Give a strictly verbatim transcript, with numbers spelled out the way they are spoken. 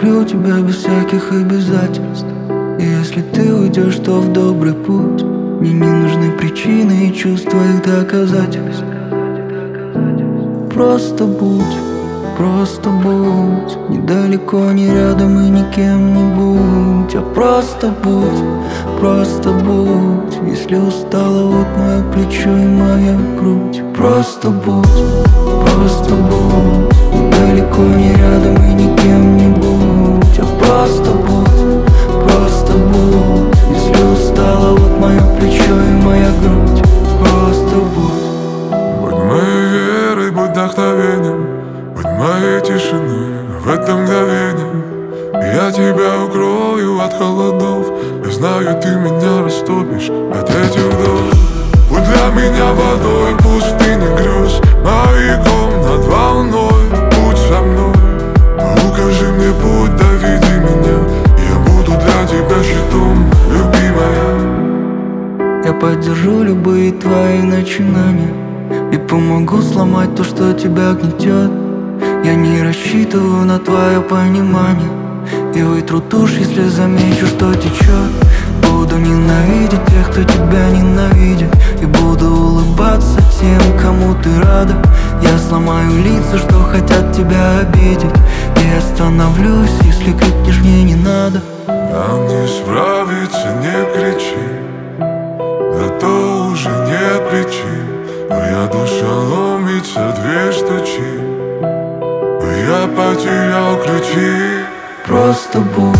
люблю тебя без всяких обязательств. И если ты уйдешь, то в добрый путь. Мне не нужны причины и чувства их доказательств. Просто будь, просто будь. Недалеко, не рядом и никем не будь. А просто будь, просто будь. Если устала, вот мое плечо и моя грудь. Просто будь, просто будь. Недалеко, не рядом и никем не будь. А просто будь, просто будь. Если устала, вот мое плечо и моя грудь. Просто будь. Будь моей верой, будь вдохновением, будь моей тишиной в это мгновение. Я тебя укрою от холодов. Я знаю, ты меня растопишь от этих вдох. Будь для меня водой, пустыни грез, маяком над волной. Будь со мной, укажи мне путь, доведи меня. Я буду для тебя щитом, любимая. Я поддержу любые твои начинания и помогу сломать то, что тебя гнетет. Я не рассчитываю на твое понимание и вытру тушь, если замечу, что течет. Буду ненавидеть тех, кто тебя ненавидит, и буду улыбаться тем, кому ты рада. Я сломаю лица, что хотят тебя обидеть, и остановлюсь, если крикнешь мне не надо. Нам не справиться, не кричи, да то уже нет причин. Моя душа ломится, дверь стучит, я потерял ключи. Просто будь,